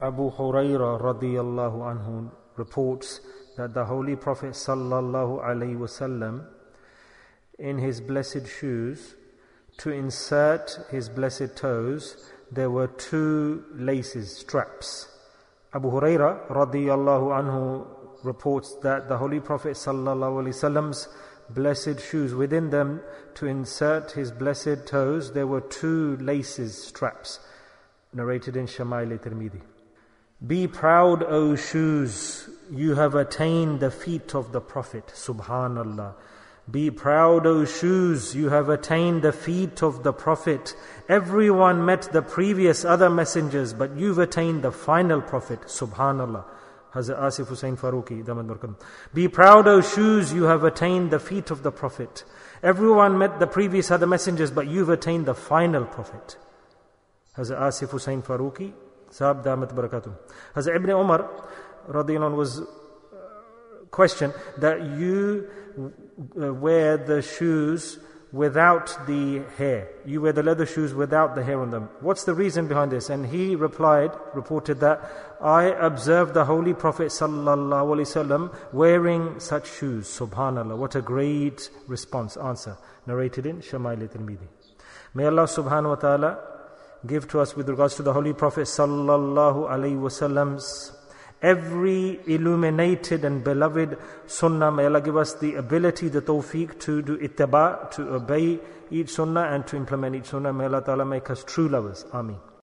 Abu Hurairah radiyallahu anhu reports that the Holy Prophet sallallahu alaihi wasallam, in his blessed shoes, to insert his blessed toes, there were 2 laces, straps. Abu Hurairah radiyallahu anhu reports that the Holy Prophet sallallahu alaihi wasallam's blessed shoes, within them to insert his blessed toes, there were 2 laces, straps, narrated in Shama'il Tirmidhi. Be proud, O shoes, you have attained the feet of the Prophet. Subhanallah. Be proud, O shoes, you have attained the feet of the Prophet. Everyone met the previous other messengers, but you've attained the final Prophet. Subhanallah. Hazrat Asif Hussain Farooqi, Damad Barkam. Be proud, O shoes, you have attained the feet of the Prophet. Everyone met the previous other messengers, but you've attained the final Prophet. Hazrat Asif Hussain Farooqi, Sahab Damat Barakatum. Hazrat Ibn Umar radiyallahu anhu was questioned that you wear the shoes without the hair. You wear the leather shoes without the hair on them. What's the reason behind this? And he reported that I observed the Holy Prophet sallallahu alaihi wasallam wearing such shoes. Subhanallah. What a great answer. Narrated in Shama'il Tirmidhi. May Allah subhanahu wa ta'ala give to us, with regards to the Holy Prophet sallallahu alaihi wasallam's every illuminated and beloved sunnah. May Allah give us the ability, the tawfiq to do ittiba, to obey each sunnah and to implement each sunnah. May Allah ta'ala make us true lovers. Ameen.